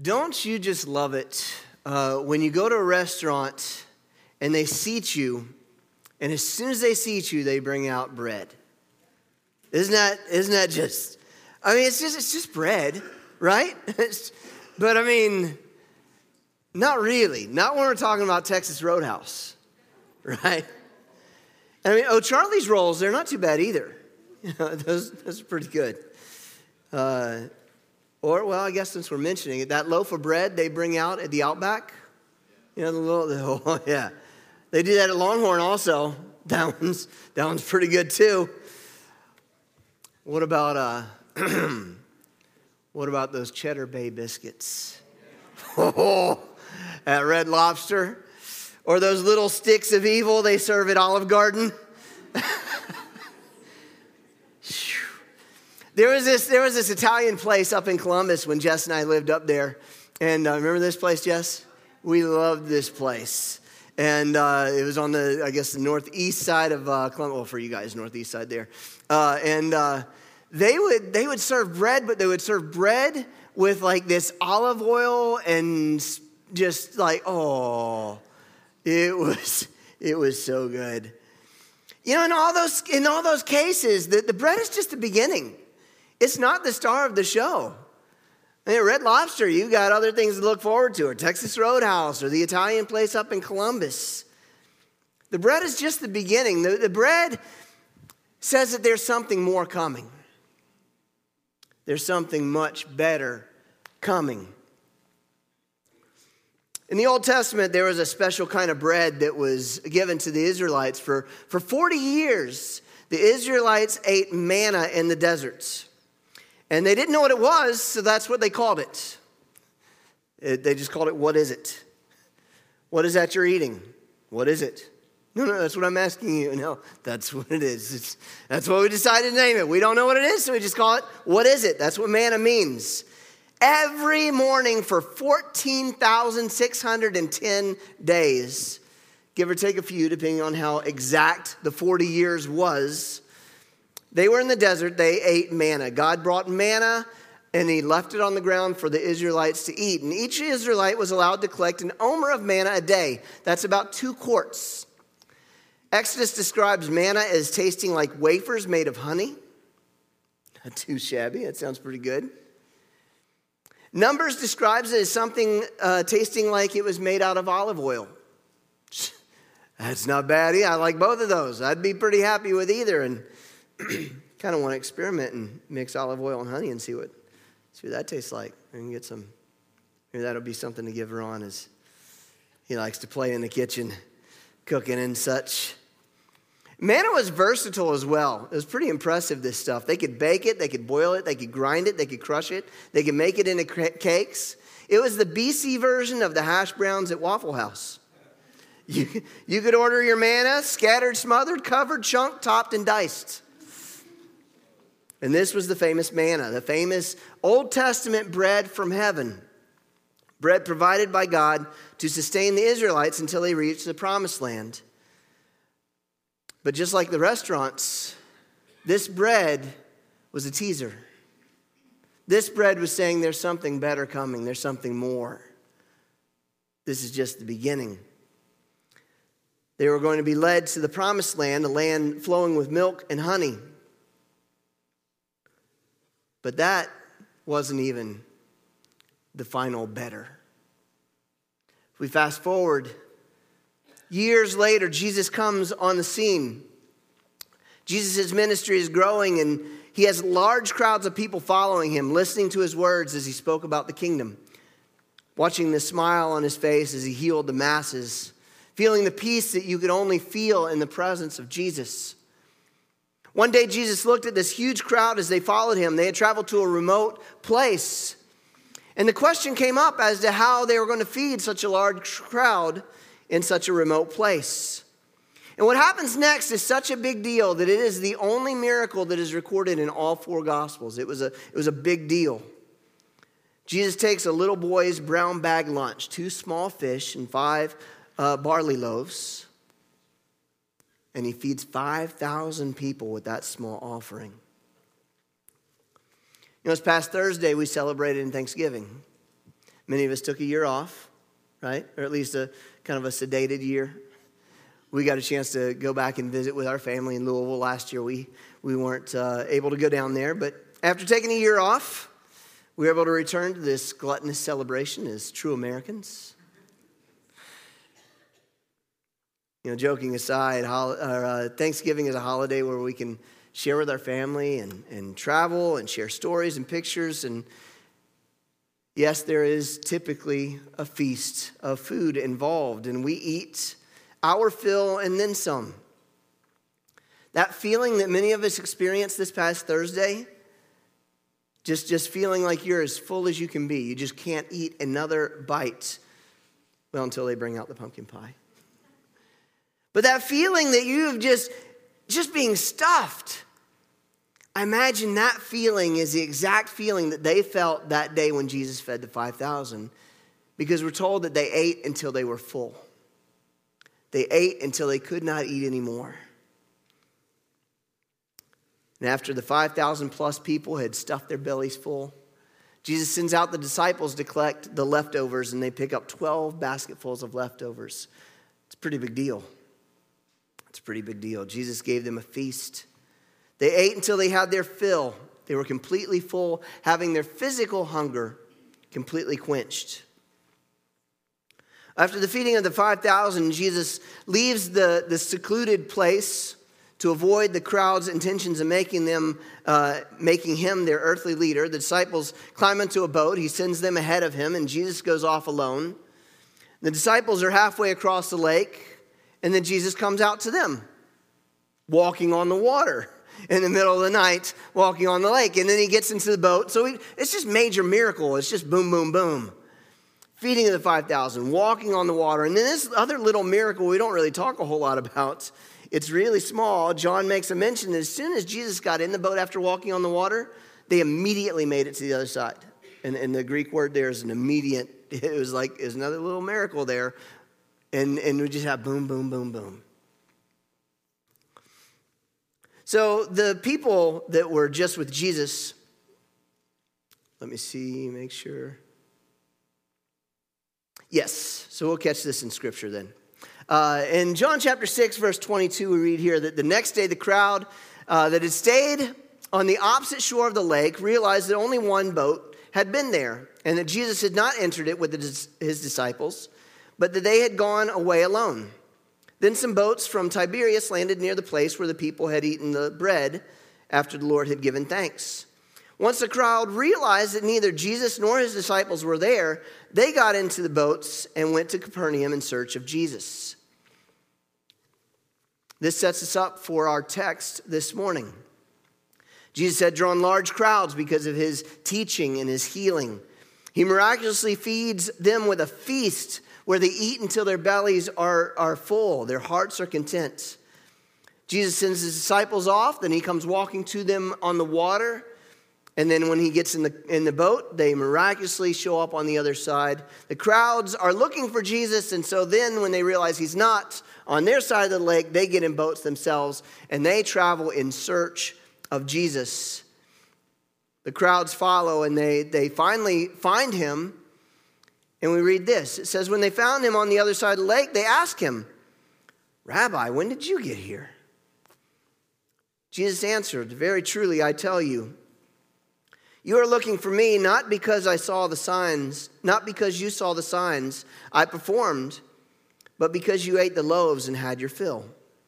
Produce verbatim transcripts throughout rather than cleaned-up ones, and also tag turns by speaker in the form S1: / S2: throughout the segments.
S1: Don't you just love it uh, when you go to a restaurant and they seat you, and as soon as they seat you, they bring out bread? Isn't that isn't that just? I mean, it's just it's just bread, right? It's, but I mean, not really. Not when we're talking about Texas Roadhouse, right? I mean, oh, Charlie's rolls, they're not too bad either. You know, those those are pretty good. Uh, Or, well, I guess since we're mentioning it, that loaf of bread they bring out at the Outback, you know, the little, the, oh, yeah. They do that at Longhorn also. That one's, that one's pretty good too. What about, uh, what about those Cheddar Bay biscuits? Oh, at Red Lobster. Or those little sticks of evil they serve at Olive Garden. There was this there was this Italian place up in Columbus when Jess and I lived up there. And uh, remember this place, Jess? We loved this place. And uh, it was on the, I guess, the northeast side of uh, Columbus. Well, for you guys, northeast side there. Uh, and uh, they would they would serve bread, but they would serve bread with like this olive oil and just like, oh, it was it was so good. You know, in all those in all those cases, the, the bread is just the beginning. It's not the star of the show. I mean, Red Lobster, you got other things to look forward to, or Texas Roadhouse, or the Italian place up in Columbus. The bread is just the beginning. The, the bread says that there's something more coming. There's something much better coming. In the Old Testament, there was a special kind of bread that was given to the Israelites. For, for forty years, the Israelites ate manna in the deserts. And they didn't know what it was, so that's what they called it. it. They just called it, what is it? What is that you're eating? What is it? No, no, that's what I'm asking you. No, that's what it is. It's, that's what we decided to name it. We don't know what it is, so we just call it, what is it? That's what manna means. Every morning for fourteen thousand six hundred ten days, give or take a few, depending on how exact the forty years was, they were in the desert, they ate manna. God brought manna, and he left it on the ground for the Israelites to eat. And each Israelite was allowed to collect an omer of manna a day. That's about two quarts. Exodus describes manna as tasting like wafers made of honey. Not too shabby, that sounds pretty good. Numbers describes it as something uh, tasting like it was made out of olive oil. That's not bad. Yeah, I like both of those. I'd be pretty happy with either. And kind of want to experiment and mix olive oil and honey and see what see what that tastes like. And get some. Maybe that'll be something to give Ron, as he likes to play in the kitchen, cooking and such. Manna was versatile as well. It was pretty impressive, this stuff. They could bake it, they could boil it, they could grind it, they could crush it, they could make it into cakes. It was the B C version of the hash browns at Waffle House. You, you could order your manna, scattered, smothered, covered, chunked, topped, and diced. And this was the famous manna, the famous Old Testament bread from heaven. Bread provided by God to sustain the Israelites until they reached the promised land. But just like the restaurants, this bread was a teaser. This bread was saying there's something better coming. There's something more. This is just the beginning. They were going to be led to the promised land, a land flowing with milk and honey. But that wasn't even the final better. If we fast forward, years later, Jesus comes on the scene. Jesus' ministry is growing, and he has large crowds of people following him, listening to his words as he spoke about the kingdom, watching the smile on his face as he healed the masses, feeling the peace that you could only feel in the presence of Jesus. One day, Jesus looked at this huge crowd as they followed him. They had traveled to a remote place. And the question came up as to how they were going to feed such a large crowd in such a remote place. And what happens next is such a big deal that it is the only miracle that is recorded in all four Gospels. It was a, it was a big deal. Jesus takes a little boy's brown bag lunch, two small fish and five uh, barley loaves, and he feeds five thousand people with that small offering. You know, this past Thursday, we celebrated in Thanksgiving. Many of us took a year off, right? Or at least a kind of a sedated year. We got a chance to go back and visit with our family in Louisville last year. We we weren't uh, able to go down there, but after taking a year off, we were able to return to this gluttonous celebration as true Americans. You know, joking aside, hol- or, uh, Thanksgiving is a holiday where we can share with our family and, and travel and share stories and pictures. And yes, there is typically a feast of food involved, and we eat our fill and then some. That feeling that many of us experienced this past Thursday, just, just feeling like you're as full as you can be. You just can't eat another bite, well, until they bring out the pumpkin pie. But that feeling that you have just, just being stuffed, I imagine that feeling is the exact feeling that they felt that day when Jesus fed the five thousand, because we're told that they ate until they were full. They ate until they could not eat anymore. And after the five thousand plus people had stuffed their bellies full, Jesus sends out the disciples to collect the leftovers, and they pick up twelve basketfuls of leftovers. It's a pretty big deal. It's a pretty big deal. Jesus gave them a feast. They ate until they had their fill. They were completely full, having their physical hunger completely quenched. After the feeding of the five thousand, Jesus leaves the, the secluded place to avoid the crowd's intentions of making them, uh, making him their earthly leader. The disciples climb into a boat. He sends them ahead of him, and Jesus goes off alone. The disciples are halfway across the lake, and then Jesus comes out to them, walking on the water in the middle of the night, walking on the lake. And then he gets into the boat. So he, it's just major miracle. It's just boom, boom, boom. Feeding of the five thousand, walking on the water. And then this other little miracle we don't really talk a whole lot about. It's really small. John makes a mention that as soon as Jesus got in the boat after walking on the water, they immediately made it to the other side. And, and the Greek word there is an immediate. It was like, there's another little miracle there. And, and we just have boom, boom, boom, boom. So the people that were just with Jesus, let me see, make sure. Yes, so we'll catch this in Scripture then. Uh, in John chapter six, verse twenty-two, we read here that the next day the crowd uh, that had stayed on the opposite shore of the lake realized that only one boat had been there, and that Jesus had not entered it with the, his disciples, but that they had gone away alone. Then some boats from Tiberias landed near the place where the people had eaten the bread after the Lord had given thanks. Once the crowd realized that neither Jesus nor his disciples were there, they got into the boats and went to Capernaum in search of Jesus. This sets us up for our text this morning. Jesus had drawn large crowds because of his teaching and his healing. He miraculously feeds them with a feast where they eat until their bellies are, are full, their hearts are content. Jesus sends his disciples off, then he comes walking to them on the water. And then when he gets in the in the boat, they miraculously show up on the other side. The crowds are looking for Jesus, and so then when they realize he's not on their side of the lake, they get in boats themselves, and they travel in search of Jesus. The crowds follow, and they, they finally find him, and we read this. It says, when they found him on the other side of the lake, they asked him, Rabbi, when did you get here? Jesus answered, very truly, I tell you, you are looking for me not because I saw the signs, not because you saw the signs I performed, but because you ate the loaves and had your fill.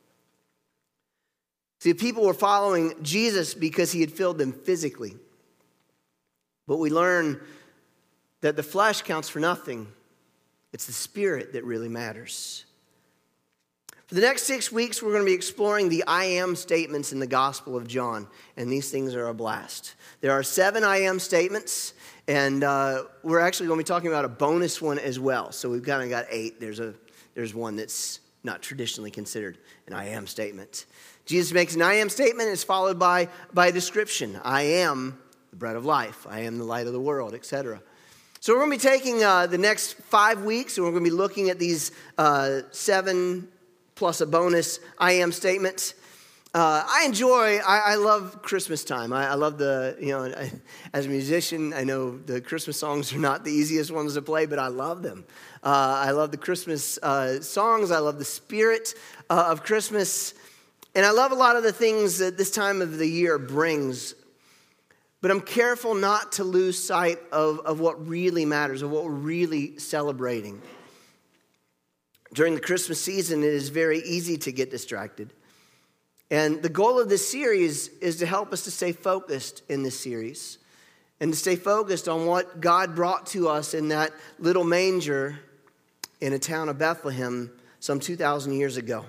S1: See, the people were following Jesus because he had filled them physically. But we learn that the flesh counts for nothing. It's the spirit that really matters. For the next six weeks, we're going to be exploring the I am statements in the Gospel of John. And these things are a blast. There are seven I am statements. And uh, we're actually going to be talking about a bonus one as well. So we've kind of got eight. There's a there's one that's not traditionally considered an I am statement. Jesus makes an I am statement. And it's followed by, by a description. I am the bread of life. I am the light of the world, et cetera. So we're going to be taking uh, the next five weeks. And we're going to be looking at these uh, seven plus a bonus I am statement. Uh, I enjoy, I, I love Christmas time. I, I love the, you know, I, as a musician, I know the Christmas songs are not the easiest ones to play, but I love them. Uh, I love the Christmas uh, songs. I love the spirit uh, of Christmas. And I love a lot of the things that this time of the year brings. But I'm careful not to lose sight of, of what really matters, of what we're really celebrating. During the Christmas season, it is very easy to get distracted. And the goal of this series is to help us to stay focused in this series and to stay focused on what God brought to us in that little manger in a town of Bethlehem some two thousand years ago.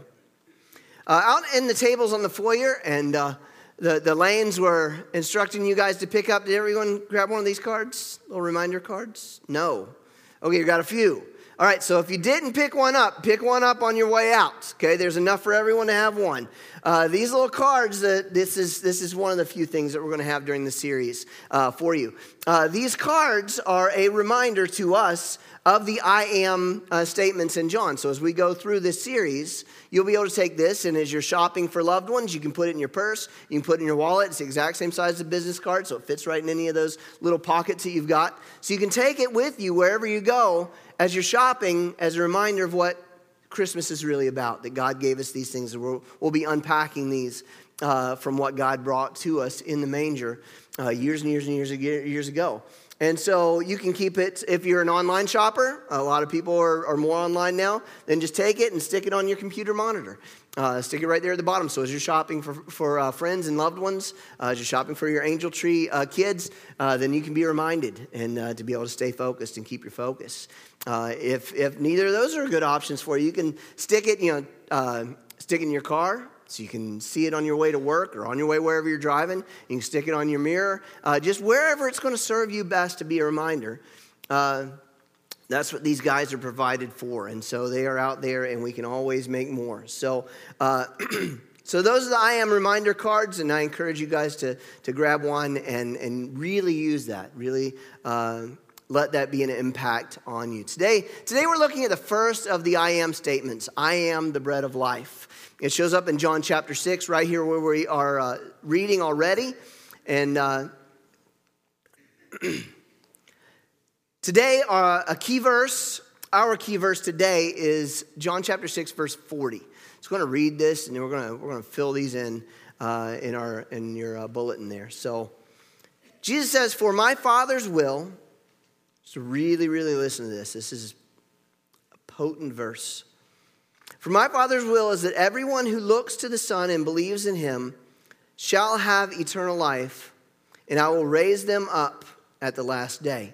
S1: Uh, out in the tables on the foyer, and uh, the, the lanes were instructing you guys to pick up. Did everyone grab one of these cards? Little reminder cards? No. Okay, you got a few. All right, so if you didn't pick one up, pick one up on your way out. Okay, there's enough for everyone to have one. Uh, these little cards, uh, this is this is one of the few things that we're going to have during the series uh, for you. Uh, these cards are a reminder to us of the I am uh, statements in John. So as we go through this series, you'll be able to take this, and as you're shopping for loved ones, you can put it in your purse, you can put it in your wallet. It's the exact same size as a business card, so it fits right in any of those little pockets that you've got. So you can take it with you wherever you go as you're shopping, as a reminder of what Christmas is really about, that God gave us these things, and we'll, we'll be unpacking these uh, from what God brought to us in the manger uh, years and years and years, years ago. And so you can keep it, if you're an online shopper, a lot of people are, are more online now, then just take it and stick it on your computer monitor. Uh, stick it right there at the bottom. So as you're shopping for, for uh, friends and loved ones, uh, as you're shopping for your Angel Tree uh, kids, uh, then you can be reminded and uh, to be able to stay focused and keep your focus. Uh, if if neither of those are good options for you, you can stick it, you know, uh, stick it in your car, so you can see it on your way to work or on your way wherever you're driving. You can stick it on your mirror. Uh, just wherever it's going to serve you best to be a reminder. Uh, that's what these guys are provided for. And so they are out there, and we can always make more. So uh, so those are the I Am reminder cards, and I encourage you guys to, to grab one and, and really use that. Really uh, let that be an impact on you. Today, today we're looking at the first of the I Am statements. I am the bread of life. It shows up in John chapter six, right here where we are uh, reading already. And uh, today, uh, a key verse, our key verse today is John chapter six, verse forty. So we're going to read this, and then we're going to we're going to fill these in uh, in our in your uh, bulletin there. So Jesus says, "For my Father's will," so really, really listen to this. This is a potent verse. "For my Father's will is that everyone who looks to the Son and believes in him shall have eternal life, and I will raise them up at the last day."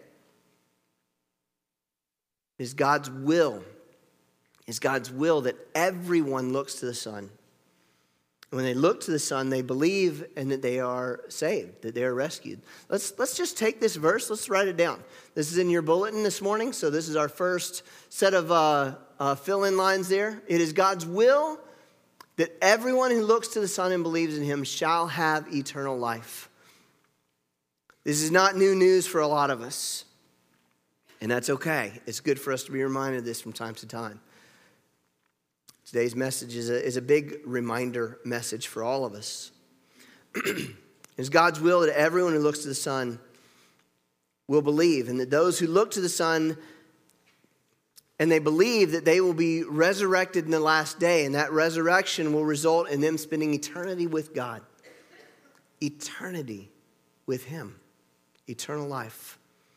S1: It is God's will. It is God's will that everyone looks to the Son. And when they look to the Son, they believe and that they are saved, that they are rescued. Let's, let's just take this verse. Let's write it down. This is in your bulletin this morning, so this is our first set of uh, uh, fill-in lines there. It is God's will that everyone who looks to the Son and believes in him shall have eternal life. This is not new news for a lot of us, and that's okay. It's good for us to be reminded of this from time to time. Today's message is a, is a big reminder message for all of us. It's God's will that everyone who looks to the Son will believe, and that those who look to the Son and they believe that they will be resurrected in the last day, and that resurrection will result in them spending eternity with God. Eternity with him. Eternal life.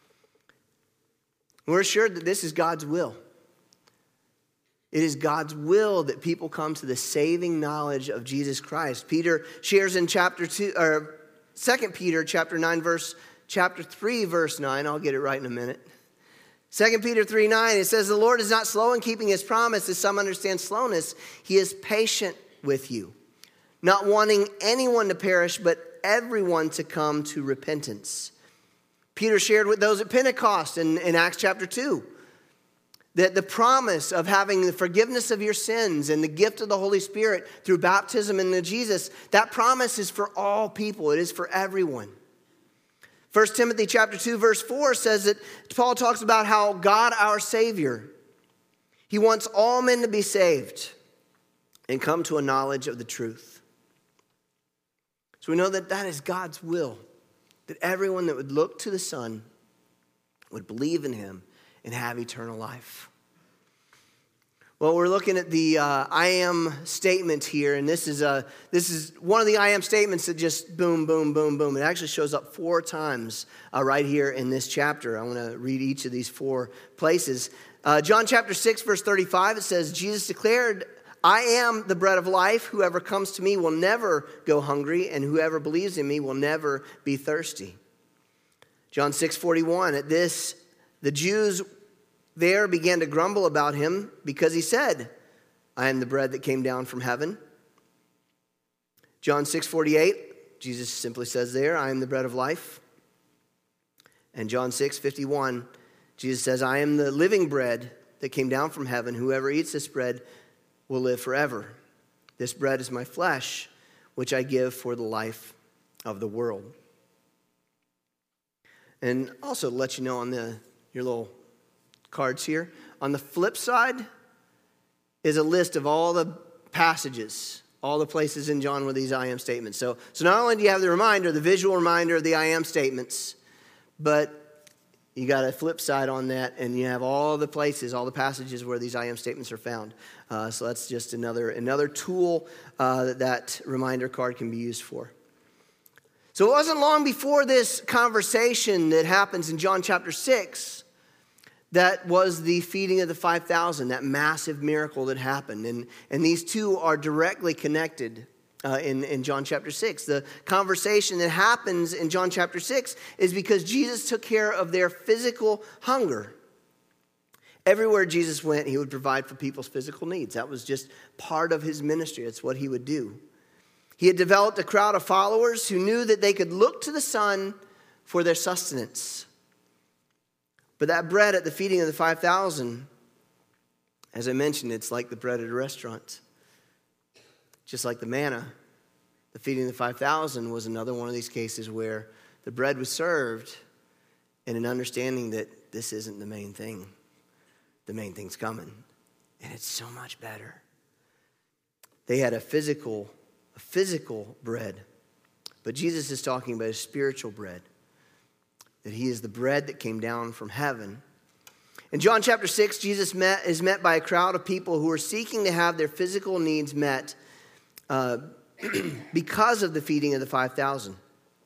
S1: We're assured that this is God's will. It is God's will that people come to the saving knowledge of Jesus Christ. Peter shares in chapter two, or Second Peter chapter nine, verse chapter three, verse nine. I'll get it right in a minute. Second Peter three nine, it says, "The Lord is not slow in keeping his promise, as some understand slowness. He is patient with you, not wanting anyone to perish, but everyone to come to repentance." Peter shared with those at Pentecost in, in Acts chapter two. That the promise of having the forgiveness of your sins and the gift of the Holy Spirit through baptism into Jesus, that promise is for all people. It is for everyone. First Timothy chapter two, verse four says that Paul talks about how God, our Savior, he wants all men to be saved and come to a knowledge of the truth. So we know that that is God's will, that everyone that would look to the Son would believe in him and have eternal life. Well, we're looking at the uh, I am statement here, and this is a this is one of the I am statements that just boom, boom, boom, boom. It actually shows up four times uh, right here in this chapter. I want to read each of these four places. Uh, John chapter six, verse thirty-five, it says, Jesus declared, I am the bread of life. Whoever comes to me will never go hungry, and whoever believes in me will never be thirsty. John six forty-one, at this, the Jews there began to grumble about him because he said, I am the bread that came down from heaven. John six forty-eight, Jesus simply says there, I am the bread of life. And John six fifty-one, Jesus says, I am the living bread that came down from heaven. Whoever eats this bread will live forever. This bread is my flesh, which I give for the life of the world. And also to let you know on the your little cards here, on the flip side is a list of all the passages, all the places in John with these I am statements. So, so not only do you have the reminder, the visual reminder of the I am statements, but you got a flip side on that, and you have all the places, all the passages where these I am statements are found. Uh, so that's just another, another tool uh, that that reminder card can be used for. So it wasn't long before this conversation that happens in John chapter six that was the feeding of the five thousand, that massive miracle that happened. And, and these two are directly connected uh, in, in John chapter six. The conversation that happens in John chapter six is because Jesus took care of their physical hunger. Everywhere Jesus went, he would provide for people's physical needs. That was just part of his ministry. That's what he would do. He had developed a crowd of followers who knew that they could look to the Son for their sustenance. But that bread at the feeding of the five thousand, as I mentioned, it's like the bread at a restaurant. Just like the manna, the feeding of the five thousand was another one of these cases where the bread was served in an understanding that this isn't the main thing. The main thing's coming, and it's so much better. They had a physical, a physical bread, but Jesus is talking about a spiritual bread. That he is the bread that came down from heaven. In John chapter six, Jesus met, is met by a crowd of people who are seeking to have their physical needs met uh, because of the feeding of the five thousand.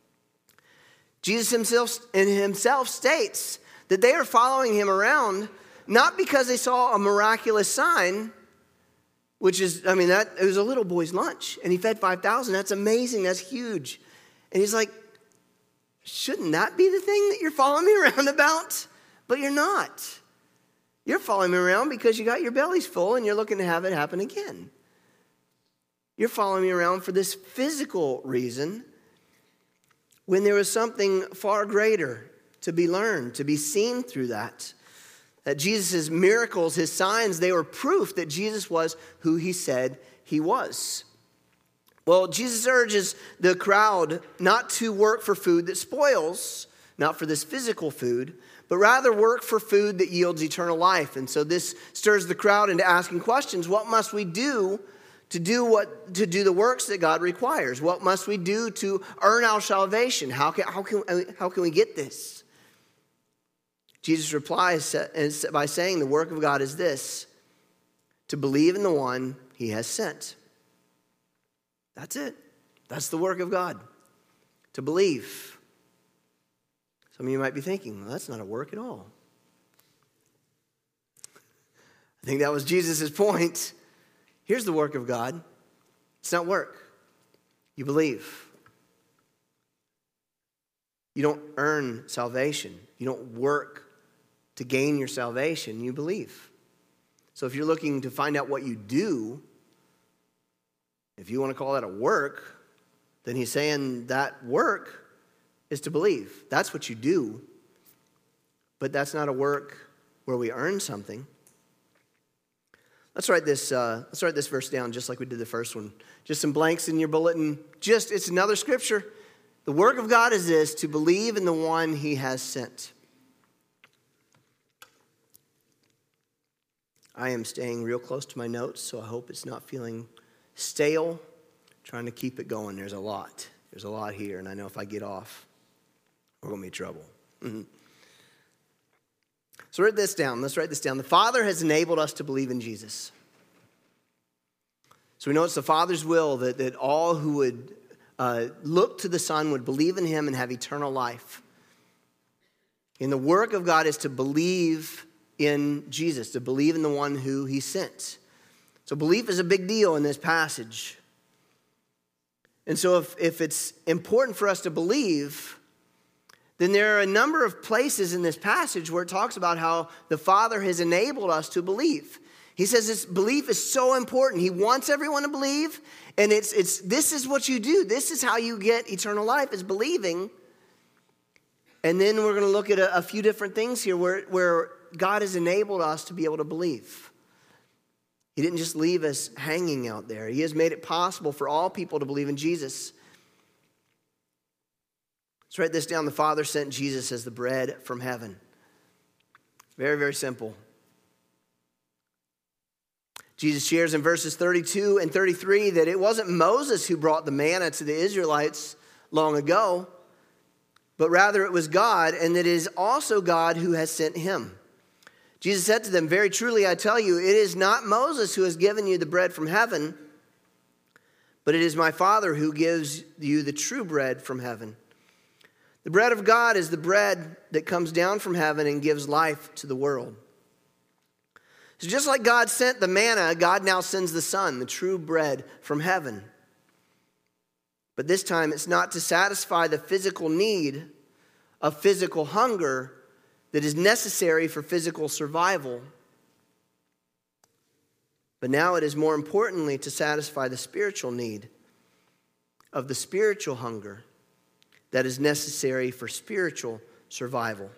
S1: Jesus himself, and himself states that they are following him around not because they saw a miraculous sign, which is, I mean, that it was a little boy's lunch, and he fed five thousand. That's amazing. That's huge. And he's like, shouldn't that be the thing that you're following me around about? But you're not. You're following me around because you got your bellies full and you're looking to have it happen again. You're following me around for this physical reason when there was something far greater to be learned, to be seen through that. That Jesus' miracles, his signs, they were proof that Jesus was who he said he was. Well, Jesus urges the crowd not to work for food that spoils, not for this physical food, but rather work for food that yields eternal life. And so this stirs the crowd into asking questions. What must we do to do what to do the works that God requires? What must we do to earn our salvation? How can how can how can we get this? Jesus replies by saying the work of God is this: to believe in the one he has sent. That's it. That's the work of God, to believe. Some of you might be thinking, well, that's not a work at all. I think that was Jesus' point. Here's the work of God. It's not work. You believe. You don't earn salvation. You don't work to gain your salvation. You believe. So if you're looking to find out what you do, if you want to call that a work, then he's saying that work is to believe. That's what you do. But that's not a work where we earn something. Let's write this, uh, let's write this verse down just like we did the first one. Just some blanks in your bulletin. Just, it's another scripture. The work of God is this: to believe in the one he has sent. I am staying real close to my notes, so I hope it's not feeling stale. Trying to keep it going. There's a lot. There's There's a lot here, and I know if I get off, we're going to be in trouble. Mm-hmm. So write this down. Let's write this down. The Father has enabled us to believe in Jesus. So we know it's the Father's will that, that all who would uh, look to the Son would believe in him and have eternal life. And the work of God is to believe in Jesus, to believe in the one who he sent. So belief is a big deal in this passage. And so if, if it's important for us to believe, then there are a number of places in this passage where it talks about how the Father has enabled us to believe. He says this belief is so important. He wants everyone to believe, and it's it's this is what you do. This is how you get eternal life, is believing. And then we're going to look at a, a few different things here where, where God has enabled us to be able to believe. He didn't just leave us hanging out there. He has made it possible for all people to believe in Jesus. Let's write this down. The Father sent Jesus as the bread from heaven. Very, very simple. Jesus shares in verses thirty-two and thirty-three that it wasn't Moses who brought the manna to the Israelites long ago, but rather it was God, and that it is also God who has sent him. Jesus said to them, "Very truly I tell you, it is not Moses who has given you the bread from heaven, but it is my Father who gives you the true bread from heaven. The bread of God is the bread that comes down from heaven and gives life to the world." So just like God sent the manna, God now sends the Son, the true bread from heaven. But this time it's not to satisfy the physical need of physical hunger that is necessary for physical survival. But now it is more importantly to satisfy the spiritual need of the spiritual hunger that is necessary for spiritual survival.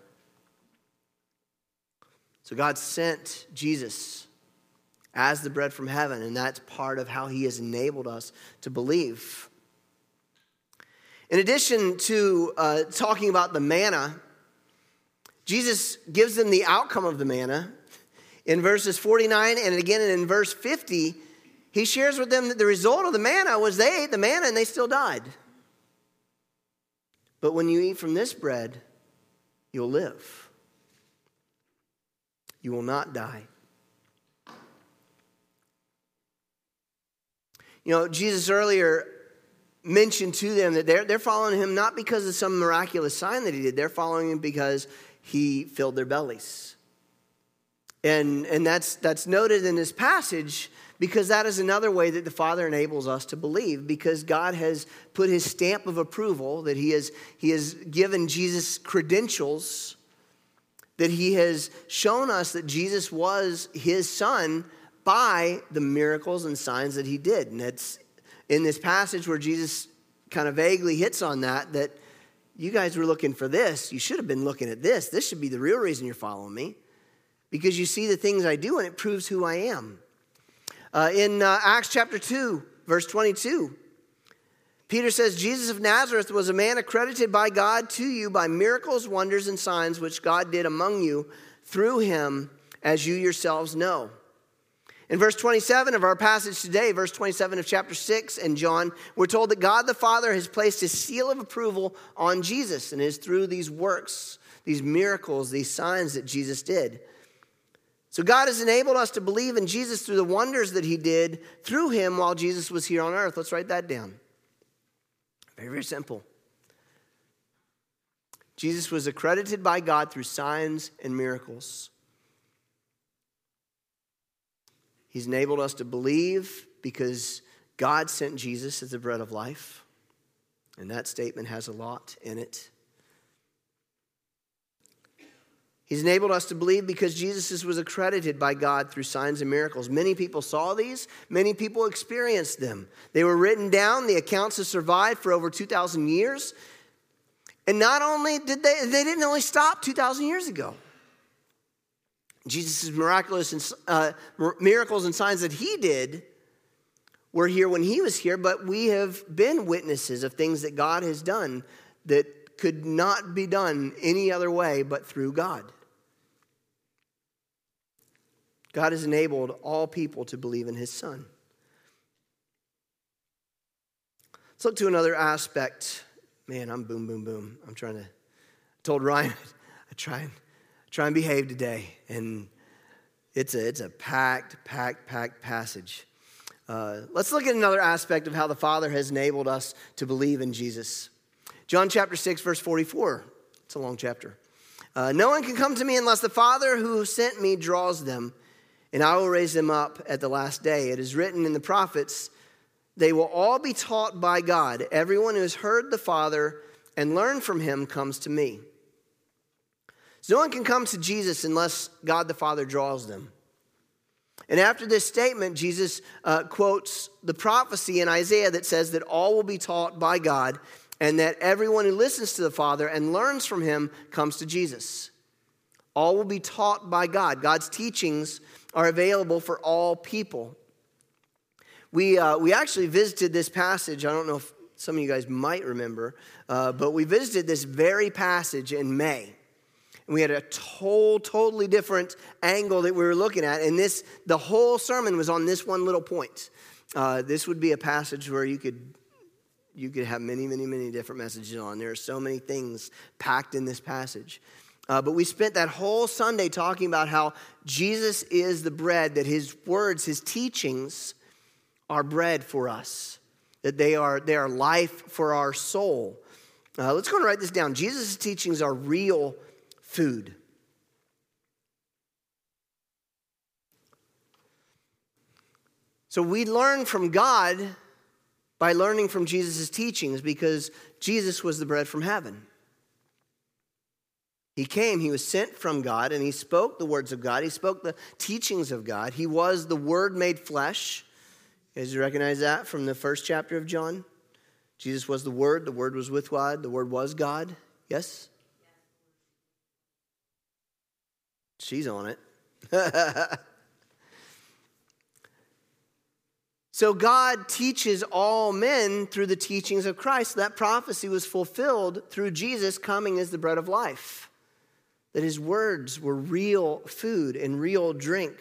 S1: So God sent Jesus as the bread from heaven, and that's part of how he has enabled us to believe. In addition to uh, talking about the manna, Jesus gives them the outcome of the manna. In verses forty-nine and again in verse fifty, he shares with them that the result of the manna was they ate the manna and they still died. But when you eat from this bread, you'll live. You will not die. You know, Jesus earlier mentioned to them that they're, they're following him not because of some miraculous sign that he did. They're following him because he filled their bellies. And, and that's, that's noted in this passage because that is another way that the Father enables us to believe, because God has put his stamp of approval, that he has, he has given Jesus credentials, that he has shown us that Jesus was his Son by the miracles and signs that he did. And it's in this passage where Jesus kind of vaguely hits on that, that you guys were looking for this. You should have been looking at this. This should be the real reason you're following me, because you see the things I do and it proves who I am. Uh, in uh, Acts chapter two, verse twenty-two, Peter says, "Jesus of Nazareth was a man accredited by God to you by miracles, wonders, and signs which God did among you through him, as you yourselves know." In verse twenty-seven of our passage today, verse twenty-seven of chapter six in John, we're told that God the Father has placed his seal of approval on Jesus, and it is through these works, these miracles, these signs that Jesus did. So God has enabled us to believe in Jesus through the wonders that he did through him while Jesus was here on earth. Let's write that down. Very, very simple. Jesus was accredited by God through signs and miracles. He's enabled us to believe because God sent Jesus as the bread of life. And that statement has a lot in it. He's enabled us to believe because Jesus was accredited by God through signs and miracles. Many people saw these. Many people experienced them. They were written down. The accounts have survived for over two thousand years. And not only did they, they didn't only stop two thousand years ago. Jesus' miraculous and, uh, miracles and signs that he did were here when he was here, but we have been witnesses of things that God has done that could not be done any other way but through God. God has enabled all people to believe in his Son. Let's look to another aspect. Man, I'm boom, boom, boom. I'm trying to, I told Ryan, I try and, try and behave today. And it's a, it's a packed, packed, packed passage. Uh, let's look at another aspect of how the Father has enabled us to believe in Jesus. John chapter six, verse forty-four. It's a long chapter. Uh, no one can come to me unless the Father who sent me draws them, and I will raise them up at the last day. It is written in the prophets, they will all be taught by God. Everyone who has heard the Father and learned from him comes to me. So no one can come to Jesus unless God the Father draws them. And after this statement, Jesus uh, quotes the prophecy in Isaiah that says that all will be taught by God, and that everyone who listens to the Father and learns from him comes to Jesus. All will be taught by God. God's teachings are available for all people. We uh, we actually visited this passage. I don't know if some of you guys might remember, uh, but we visited this very passage in May. And we had a whole, totally different angle that we were looking at. And this, the whole sermon was on this one little point. Uh, this would be a passage where you could you could have many, many, many different messages on. There are so many things packed in this passage. Uh, but we spent that whole Sunday talking about how Jesus is the bread, that his words, his teachings are bread for us, that they are, they are life for our soul. Uh, let's go and write this down. Jesus' teachings are real food. So we learn from God by learning from Jesus' teachings, because Jesus was the bread from heaven. He came, he was sent from God, and he spoke the words of God. He spoke the teachings of God. He was the Word made flesh. You guys recognize that from the first chapter of John? Jesus was the Word. The Word was with God. The Word was God. Yes? She's on it. So God teaches all men through the teachings of Christ. That prophecy was fulfilled through Jesus coming as the bread of life. That his words were real food and real drink.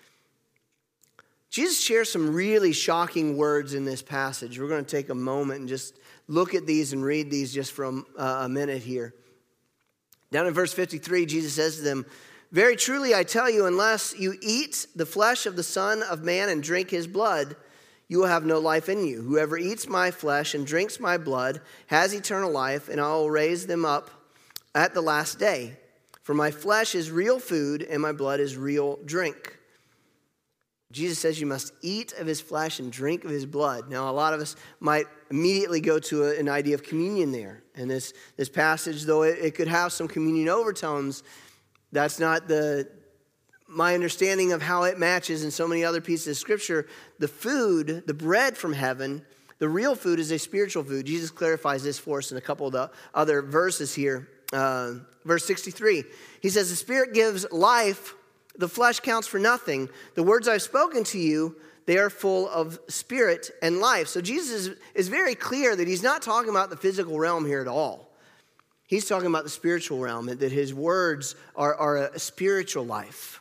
S1: Jesus shares some really shocking words in this passage. We're going to take a moment and just look at these and read these just for a, a minute here. Down in verse fifty-three, Jesus says to them, very truly I tell you, unless you eat the flesh of the Son of Man and drink his blood, you will have no life in you. Whoever eats my flesh and drinks my blood has eternal life, and I will raise them up at the last day. For my flesh is real food, and my blood is real drink. Jesus says you must eat of his flesh and drink of his blood. Now, a lot of us might immediately go to a, an idea of communion there. And this, this passage, though it, it could have some communion overtones, that's not the my understanding of how it matches in so many other pieces of Scripture. The food, the bread from heaven, the real food is a spiritual food. Jesus clarifies this for us in a couple of the other verses here. Uh, verse sixty-three, he says, the Spirit gives life, the flesh counts for nothing. The words I've spoken to you, they are full of spirit and life. So Jesus is, is very clear that he's not talking about the physical realm here at all. He's talking about the spiritual realm, and that his words are, are a spiritual life.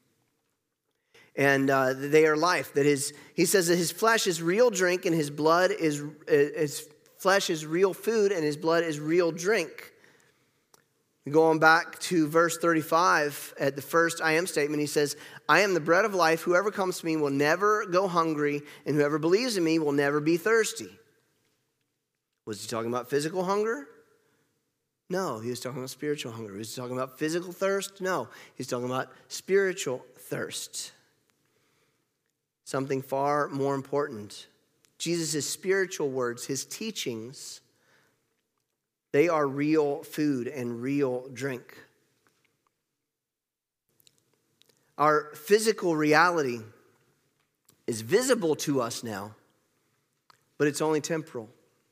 S1: And uh, they are life. That his, he says that his flesh is real drink, and his blood is, his flesh is real food, and his blood is real drink. Going back to verse thirty-five, at the first I am statement, he says, I am the bread of life. Whoever comes to me will never go hungry, and whoever believes in me will never be thirsty. Was he talking about physical hunger? No, he was talking about spiritual hunger. Was he talking about physical thirst? No, he's talking about spiritual thirst. Something far more important. Jesus' spiritual words, his teachings, they are real food and real drink. Our physical reality is visible to us now, but it's only temporal.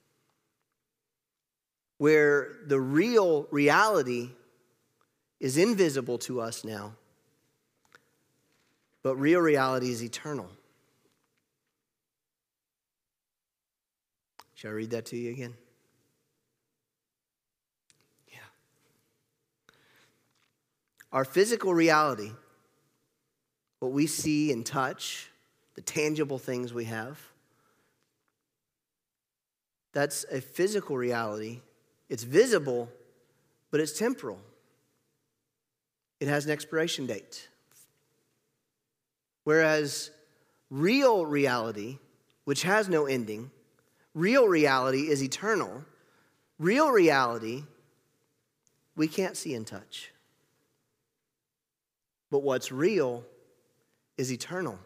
S1: Where the real reality is invisible to us now, but real reality is eternal. Shall I read that to you again? Yeah. Our physical reality, what we see and touch, the tangible things we have, That's a physical reality. It's visible, but it's temporal. It has an expiration date. Whereas real reality, which has no ending, real reality is eternal. Real reality, we can't see and touch. But what's real is eternal.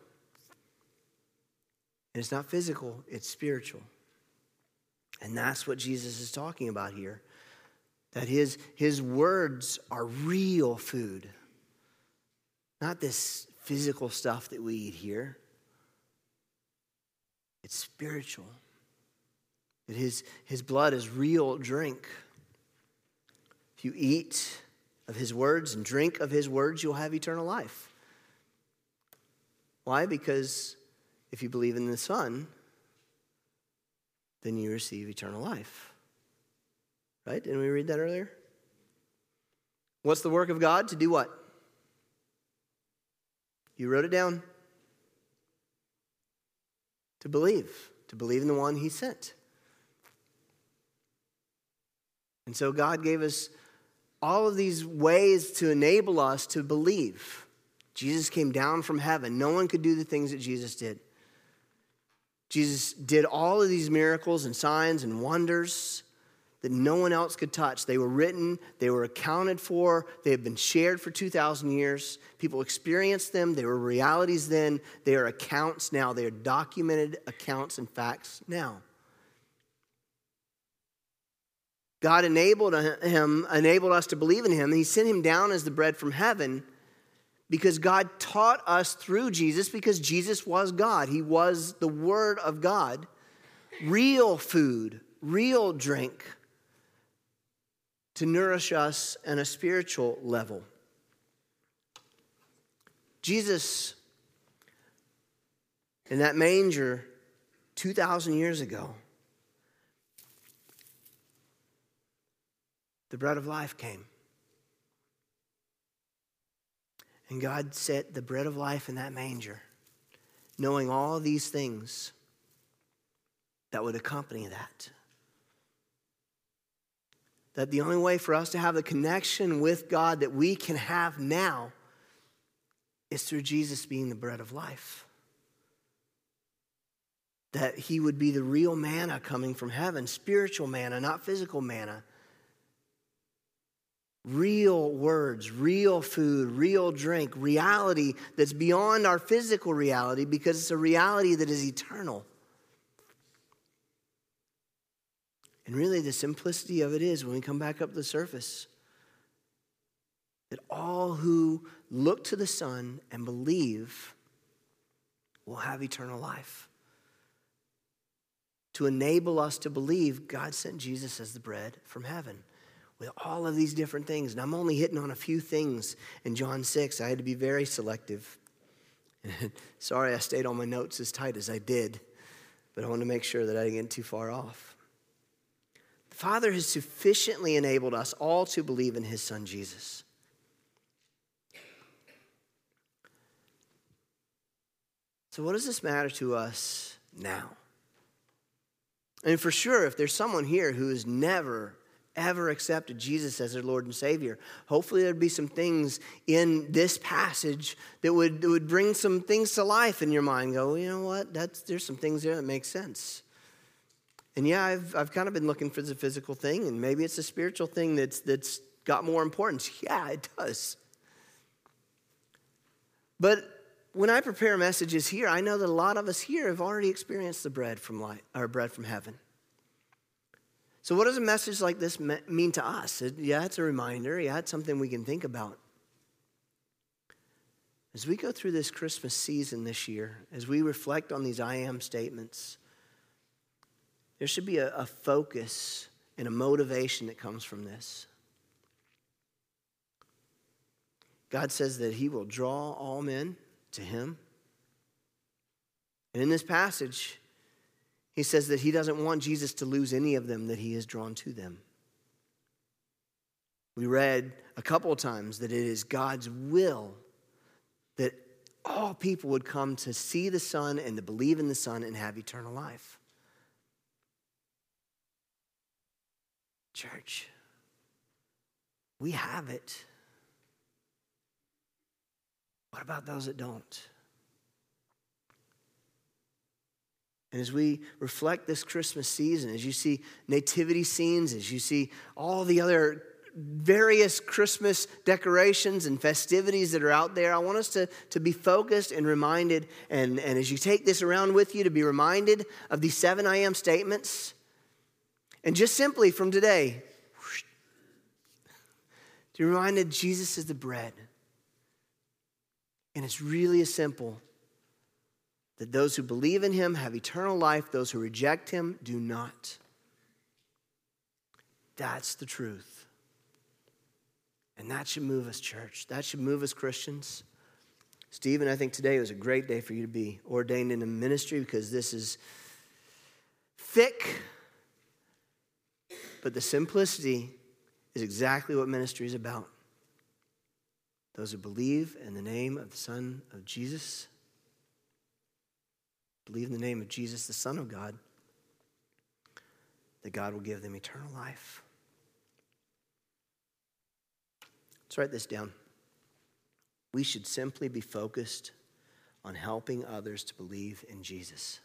S1: And it's not physical, it's spiritual. And that's what Jesus is talking about here. That his, his words are real food. Not this physical stuff that we eat here. It's spiritual. That his, his blood is real drink. If you eat of his words and drink of his words, you'll have eternal life. Why? Because if you believe in the Son, then you receive eternal life. Right? Didn't we read that earlier? What's the work of God? To do what? You wrote it down. To believe. To believe in the one he sent. And so God gave us all of these ways to enable us to believe. Jesus came down from heaven. No one could do the things that Jesus did. Jesus did all of these miracles and signs and wonders that no one else could touch. They were written, they were accounted for, they have been shared for two thousand years. People experienced them, they were realities then, they are accounts now, they are documented accounts and facts now. God enabled him, enabled us to believe in him, and he sent him down as the bread from heaven because God taught us through Jesus, because Jesus was God. He was the Word of God. Real food, real drink to nourish us on a spiritual level. Jesus, in that manger two thousand years ago, the bread of life came. And God set the bread of life in that manger, knowing all these things that would accompany that. That the only way for us to have the connection with God that we can have now is through Jesus being the bread of life. That he would be the real manna coming from heaven, spiritual manna, not physical manna. Real words, real food, real drink, reality that's beyond our physical reality because it's a reality that is eternal. And really the simplicity of it is, when we come back up to the surface, that all who look to the Son and believe will have eternal life. To enable us to believe, God sent Jesus as the bread from heaven. With all of these different things. And I'm only hitting on a few things in John six. I had to be very selective. Sorry I stayed on my notes as tight as I did. But I want to make sure that I didn't get too far off. The Father has sufficiently enabled us all to believe in his Son Jesus. So what does this matter to us now? And for sure, if there's someone here who has never ever accepted Jesus as their Lord and Savior, hopefully there'd be some things in this passage that would, that would bring some things to life in your mind. Go, you know what? That's there's some things there that make sense. And yeah, I've I've kind of been looking for the physical thing, and maybe it's a spiritual thing that's that's got more importance. Yeah, it does. But when I prepare messages here, I know that a lot of us here have already experienced the bread from life, or bread from heaven. So what does a message like this mean to us? It, yeah, it's a reminder. Yeah, it's something we can think about. As we go through this Christmas season this year, as we reflect on these I am statements, there should be a, a focus and a motivation that comes from this. God says that he will draw all men to him. And in this passage, he says that he doesn't want Jesus to lose any of them that he has drawn to them. We read a couple of times that it is God's will that all people would come to see the Son and to believe in the Son and have eternal life. Church, we have it. What about those that don't? And as we reflect this Christmas season, as you see nativity scenes, as you see all the other various Christmas decorations and festivities that are out there, I want us to, to be focused and reminded, and, and as you take this around with you, to be reminded of these seven I am statements. And just simply from today, to be reminded Jesus is the bread. And it's really as simple that those who believe in him have eternal life. Those who reject him do not. That's the truth. And that should move us, church. That should move us, Christians. Stephen, I think today was a great day for you to be ordained into ministry, because this is thick, but the simplicity is exactly what ministry is about. Those who believe in the name of the Son of Jesus, believe in the name of Jesus, the Son of God, that God will give them eternal life. Let's write this down. We should simply be focused on helping others to believe in Jesus.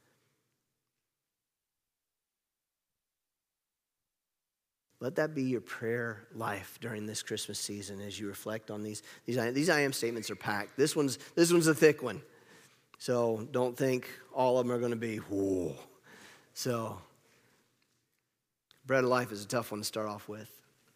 S1: Let that be your prayer life during this Christmas season as you reflect on these. These, these I am statements are packed. This one's, this one's a thick one. So don't think all of them are going to be, whoa. So, bread of life is a tough one to start off with.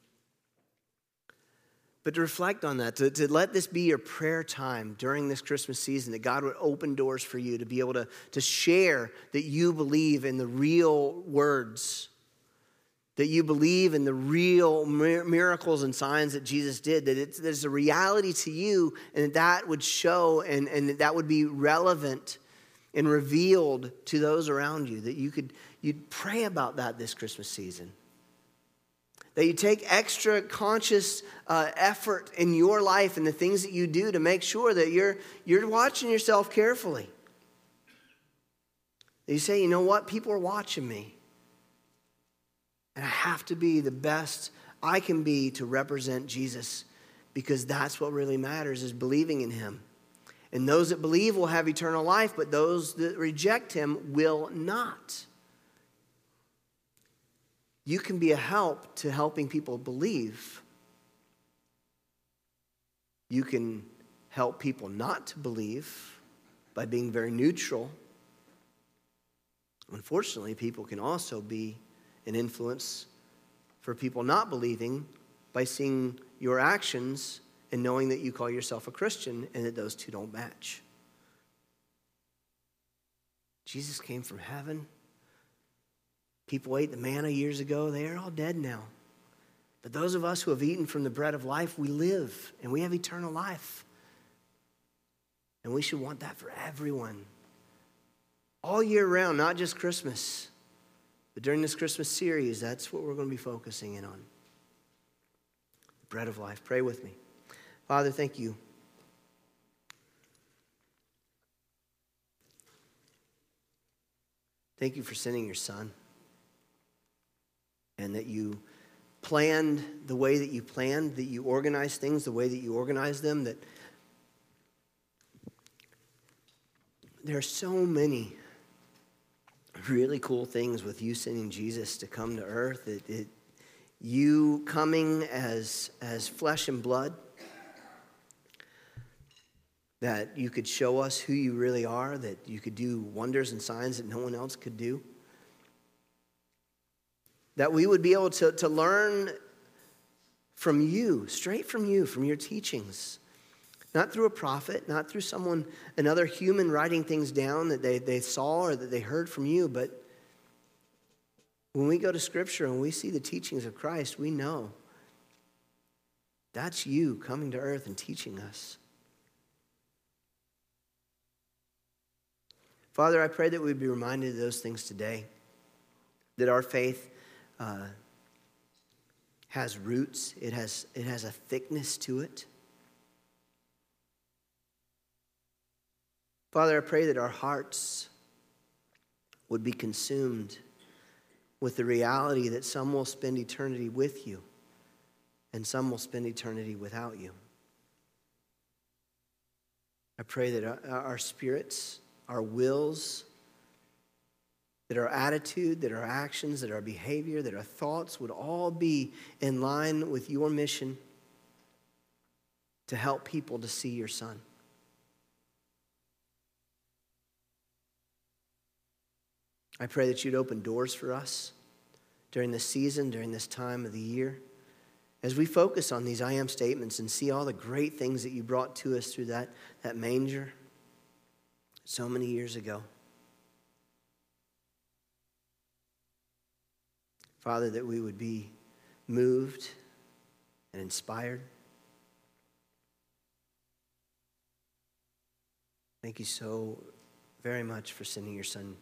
S1: But to reflect on that, to, to let this be your prayer time during this Christmas season, that God would open doors for you to be able to, to share that you believe in the real words, that you believe in the real miracles and signs that Jesus did, that it's, there's a reality to you, and that, that would show and, and that would be relevant and revealed to those around you, that you could you'd pray about that this Christmas season. That you take extra conscious uh, effort in your life and the things that you do to make sure that you're, you're watching yourself carefully. That you say, you know what, people are watching me. And I have to be the best I can be to represent Jesus, because that's what really matters, is believing in him. And those that believe will have eternal life, but those that reject him will not. You can be a help to helping people believe. You can help people not to believe by being very neutral. Unfortunately, people can also be an influence for people not believing by seeing your actions and knowing that you call yourself a Christian and that those two don't match. Jesus came from heaven. People ate the manna years ago. They are all dead now. But those of us who have eaten from the bread of life, we live and we have eternal life. And we should want that for everyone. All year round, not just Christmas. But during this Christmas series, that's what we're going to be focusing in on. The bread of life. Pray with me. Father, thank you. Thank you for sending your Son. And that you planned the way that you planned, that you organized things the way that you organized them, that there are so many really cool things with you sending Jesus to come to earth. It, it, you coming as, as flesh and blood, that you could show us who you really are, that you could do wonders and signs that no one else could do. That we would be able to, to learn from you, straight from you, from your teachings. Not through a prophet, not through someone, another human writing things down that they, they saw or that they heard from you, but when we go to Scripture and we see the teachings of Christ, we know that's you coming to earth and teaching us. Father, I pray that we'd be reminded of those things today, that our faith Uh, has roots. It has, it has a thickness to it. Father, I pray that our hearts would be consumed with the reality that some will spend eternity with you and some will spend eternity without you. I pray that our, our spirits, our wills, that our attitude, that our actions, that our behavior, that our thoughts would all be in line with your mission to help people to see your Son. I pray that you'd open doors for us during this season, during this time of the year, as we focus on these I am statements and see all the great things that you brought to us through that, that manger so many years ago. Father, that we would be moved and inspired. Thank you so very much for sending your Son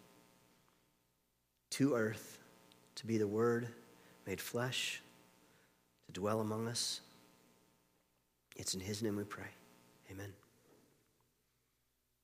S1: to earth to be the Word made flesh, to dwell among us. It's in his name we pray. Amen.